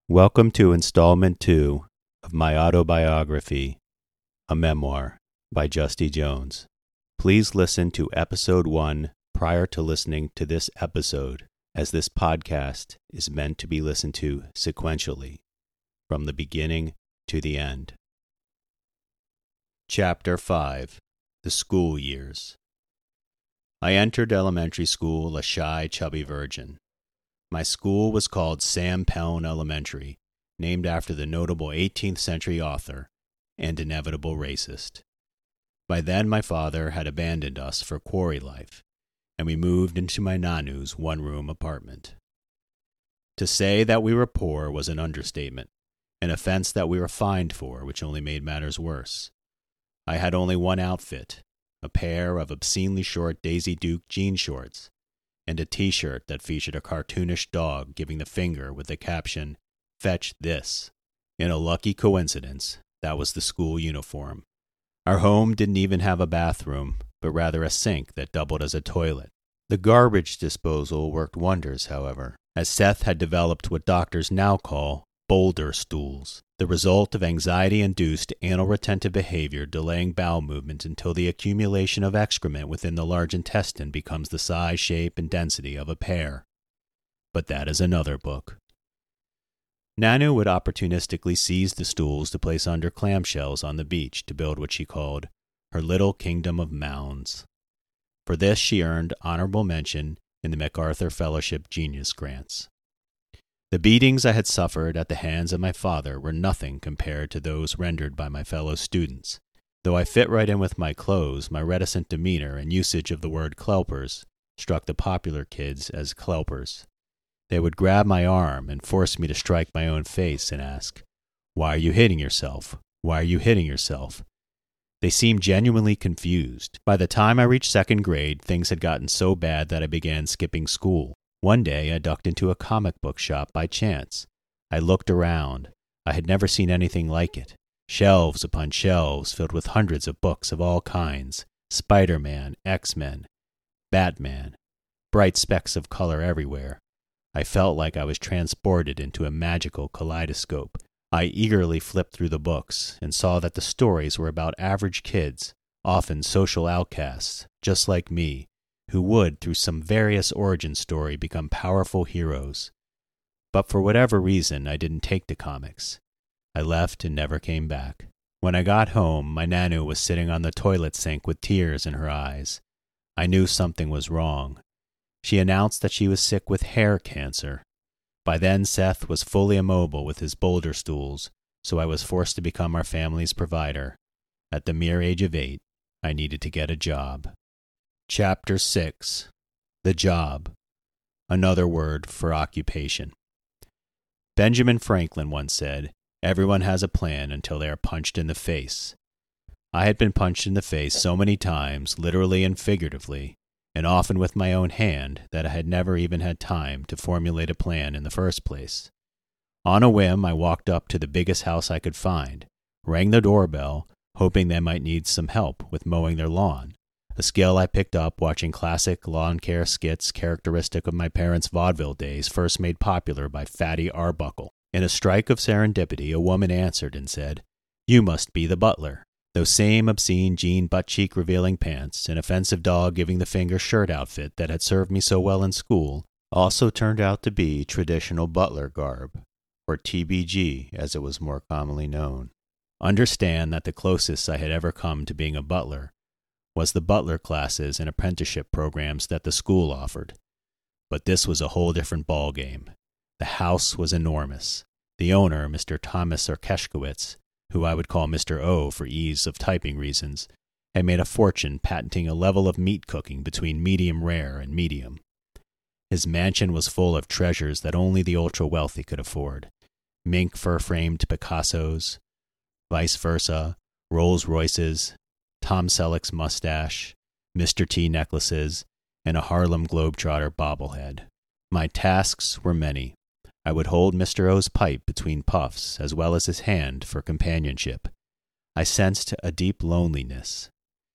Welcome to installment 2 of my autobiography, A Memoir by Justy Jones. Please listen to episode 1 prior to listening to this episode, as this podcast is meant to be listened to sequentially, from the beginning to the end. Chapter 5: The School Years. I entered elementary school a shy, chubby virgin. My school was called Sam Peln Elementary, named after the notable 18th century author and inevitable racist. By then my father had abandoned us for quarry life, and we moved into my nanu's one-room apartment. To say that we were poor was an understatement, an offense that we were fined for, which only made matters worse. I had only one outfit, a pair of obscenely short Daisy Duke jean shorts, and a t-shirt that featured a cartoonish dog giving the finger with the caption, "Fetch this." In a lucky coincidence, that was the school uniform. Our home didn't even have a bathroom, but rather a sink that doubled as a toilet. The garbage disposal worked wonders, however, as Seth had developed what doctors now call boulder stools, the result of anxiety-induced anal retentive behavior delaying bowel movement until the accumulation of excrement within the large intestine becomes the size, shape, and density of a pear. But that is another book. Nanu would opportunistically seize the stools to place under clamshells on the beach to build what she called her little kingdom of mounds. For this she earned honorable mention in the MacArthur Fellowship Genius Grants. The beatings I had suffered at the hands of my father were nothing compared to those rendered by my fellow students. Though I fit right in with my clothes, my reticent demeanor and usage of the word clelpers struck the popular kids as clelpers. They would grab my arm and force me to strike my own face and ask, "Why are you hitting yourself? Why are you hitting yourself?" They seemed genuinely confused. By the time I reached second grade, things had gotten so bad that I began skipping school. One day I ducked into a comic book shop by chance. I looked around. I had never seen anything like it. Shelves upon shelves filled with hundreds of books of all kinds. Spider-Man, X-Men, Batman, bright specks of color everywhere. I felt like I was transported into a magical kaleidoscope. I eagerly flipped through the books and saw that the stories were about average kids, often social outcasts, just like me, who would, through some various origin story, become powerful heroes. But for whatever reason, I didn't take to comics. I left and never came back. When I got home, my Nanu was sitting on the toilet sink with tears in her eyes. I knew something was wrong. She announced that she was sick with hair cancer. By then, Seth was fully immobile with his boulder stools, so I was forced to become our family's provider. At the mere age of 8, I needed to get a job. Chapter 6: The Job. Another word for occupation. Benjamin Franklin once said, "Everyone has a plan until they are punched in the face." I had been punched in the face so many times, literally and figuratively, and often with my own hand, that I had never even had time to formulate a plan in the first place. On a whim, I walked up to the biggest house I could find, rang the doorbell, hoping they might need some help with mowing their lawn, a skill I picked up watching classic lawn care skits characteristic of my parents' vaudeville days, first made popular by Fatty Arbuckle. In a strike of serendipity, a woman answered and said, "You must be the butler." Those same obscene jean butt-cheek revealing pants, an offensive dog giving the finger shirt outfit that had served me so well in school, also turned out to be traditional butler garb, or TBG as it was more commonly known. Understand that the closest I had ever come to being a butler was the butler classes and apprenticeship programs that the school offered. But this was a whole different ballgame. The house was enormous. The owner, Mr. Thomas Orkeshkowitz, who I would call Mr. O for ease of typing reasons, had made a fortune patenting a level of meat cooking between medium rare and medium. His mansion was full of treasures that only the ultra-wealthy could afford. Mink fur-framed Picassos, vice versa, Rolls-Royces, Tom Selleck's mustache, Mr. T necklaces, and a Harlem Globetrotter bobblehead. My tasks were many. I would hold Mr. O's pipe between puffs, as well as his hand for companionship. I sensed a deep loneliness.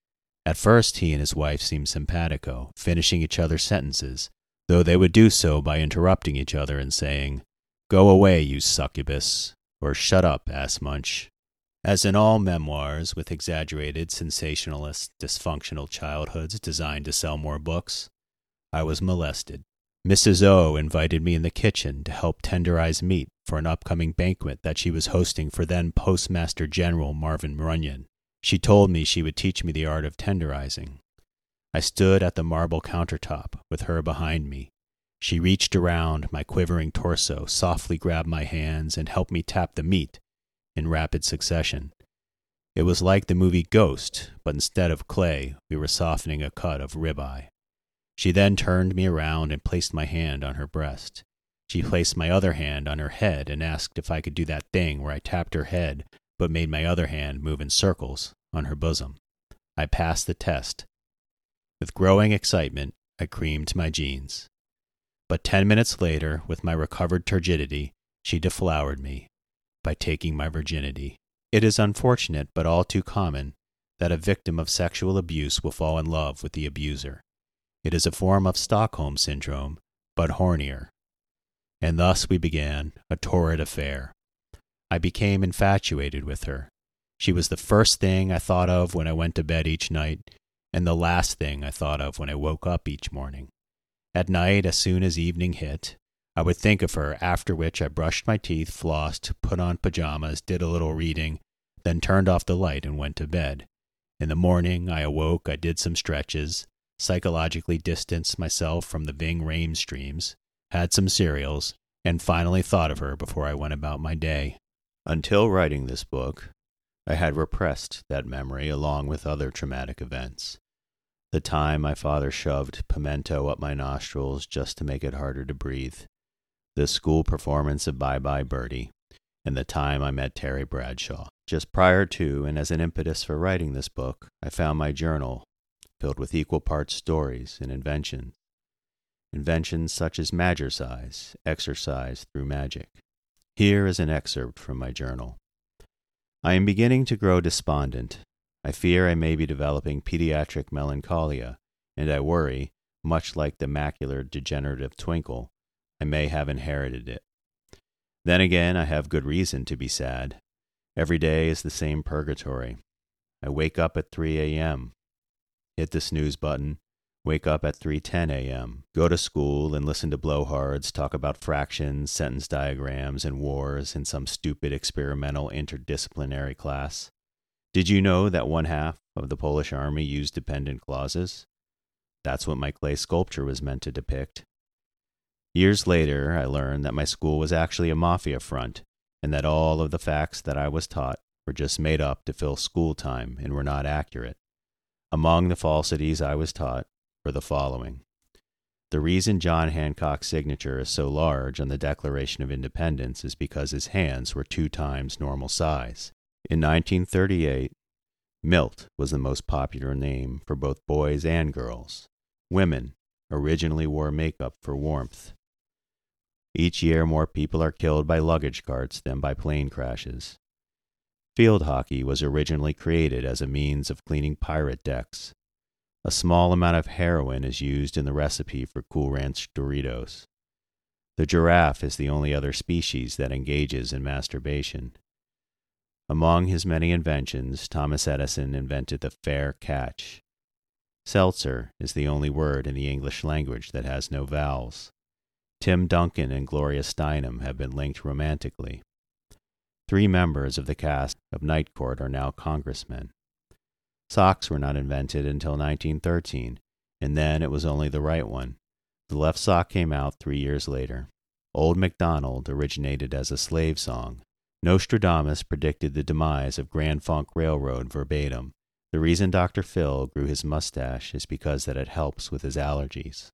At first he and his wife seemed simpatico, finishing each other's sentences, though they would do so by interrupting each other and saying, Go away, you succubus, or shut up, ass munch. As in all memoirs with exaggerated, sensationalist, dysfunctional childhoods designed to sell more books, I was molested. Mrs. O invited me in the kitchen to help tenderize meat for an upcoming banquet that she was hosting for then Postmaster General Marvin Runyon. She told me she would teach me the art of tenderizing. I stood at the marble countertop with her behind me. She reached around my quivering torso, softly grabbed my hands, and helped me tap the meat in rapid succession. It was like the movie Ghost, but instead of clay, we were softening a cut of ribeye. She then turned me around and placed my hand on her breast. She placed my other hand on her head and asked if I could do that thing where I tapped her head but made my other hand move in circles on her bosom. I passed the test. With growing excitement, I creamed my jeans. But 10 minutes later, with my recovered turgidity, she deflowered me by taking my virginity. It is unfortunate, but all too common, that a victim of sexual abuse will fall in love with the abuser. It is a form of Stockholm Syndrome, but hornier. And thus we began a torrid affair. I became infatuated with her. She was the first thing I thought of when I went to bed each night, and the last thing I thought of when I woke up each morning. At night, as soon as evening hit, I would think of her, after which I brushed my teeth, flossed, put on pajamas, did a little reading, then turned off the light and went to bed. In the morning, I awoke, I did some stretches, psychologically distanced myself from the Ving Rhames streams, had some cereals, and finally thought of her before I went about my day. Until writing this book, I had repressed that memory along with other traumatic events. The time my father shoved pimento up my nostrils just to make it harder to breathe, the school performance of Bye Bye Birdie, and the time I met Terry Bradshaw. Just prior to and as an impetus for writing this book, I found my journal filled with equal parts stories and inventions. Inventions such as Magic-Size, exercise through magic. Here is an excerpt from my journal. I am beginning to grow despondent. I fear I may be developing pediatric melancholia, and I worry, much like the macular degenerative twinkle, I may have inherited it. Then again, I have good reason to be sad. Every day is the same purgatory. I wake up at 3 a.m., hit the snooze button, wake up at 3:10 a.m., go to school and listen to blowhards talk about fractions, sentence diagrams, and wars in some stupid experimental interdisciplinary class. Did you know that 1/2 of the Polish army used dependent clauses? That's what my clay sculpture was meant to depict. Years later, I learned that my school was actually a mafia front, and that all of the facts that I was taught were just made up to fill school time and were not accurate. Among the falsities I was taught were the following. The reason John Hancock's signature is so large on the Declaration of Independence is because his hands were 2 times normal size. In 1938, Milt was the most popular name for both boys and girls. Women originally wore makeup for warmth. Each year, more people are killed by luggage carts than by plane crashes. Field hockey was originally created as a means of cleaning pirate decks. A small amount of heroin is used in the recipe for Cool Ranch Doritos. The giraffe is the only other species that engages in masturbation. Among his many inventions, Thomas Edison invented the fair catch. Seltzer is the only word in the English language that has no vowels. Tim Duncan and Gloria Steinem have been linked romantically. 3 members of the cast of Night Court are now congressmen. Socks were not invented until 1913, and then it was only the right one. The left sock came out 3 years later. Old MacDonald originated as a slave song. Nostradamus predicted the demise of Grand Funk Railroad verbatim. The reason Dr. Phil grew his mustache is because that it helps with his allergies.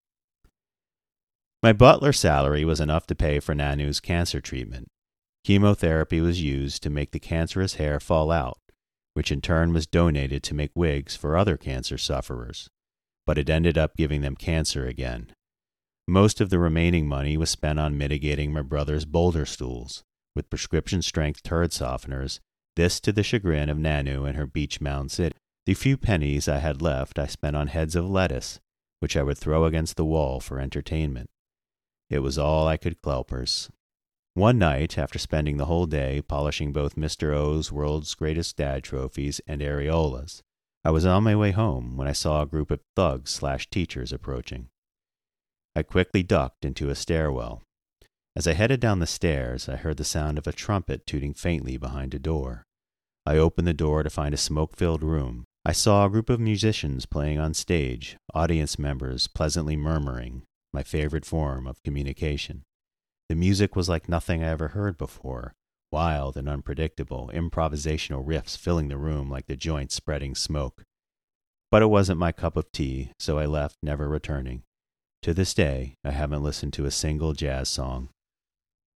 My butler salary was enough to pay for Nanu's cancer treatment. Chemotherapy was used to make the cancerous hair fall out, which in turn was donated to make wigs for other cancer sufferers, but it ended up giving them cancer again. Most of the remaining money was spent on mitigating my brother's boulder stools with prescription-strength turd softeners, this to the chagrin of Nanu and her beach mound city. The few pennies I had left I spent on heads of lettuce, which I would throw against the wall for entertainment. It was all I could clelpers. One night, after spending the whole day polishing both Mr. O's World's Greatest Dad trophies and areolas, I was on my way home when I saw a group of thugs/teachers approaching. I quickly ducked into a stairwell. As I headed down the stairs, I heard the sound of a trumpet tooting faintly behind a door. I opened the door to find a smoke-filled room. I saw a group of musicians playing on stage, audience members pleasantly murmuring, my favorite form of communication. The music was like nothing I ever heard before, wild and unpredictable, improvisational riffs filling the room like the joint spreading smoke. But it wasn't my cup of tea, so I left, never returning. To this day, I haven't listened to a single jazz song.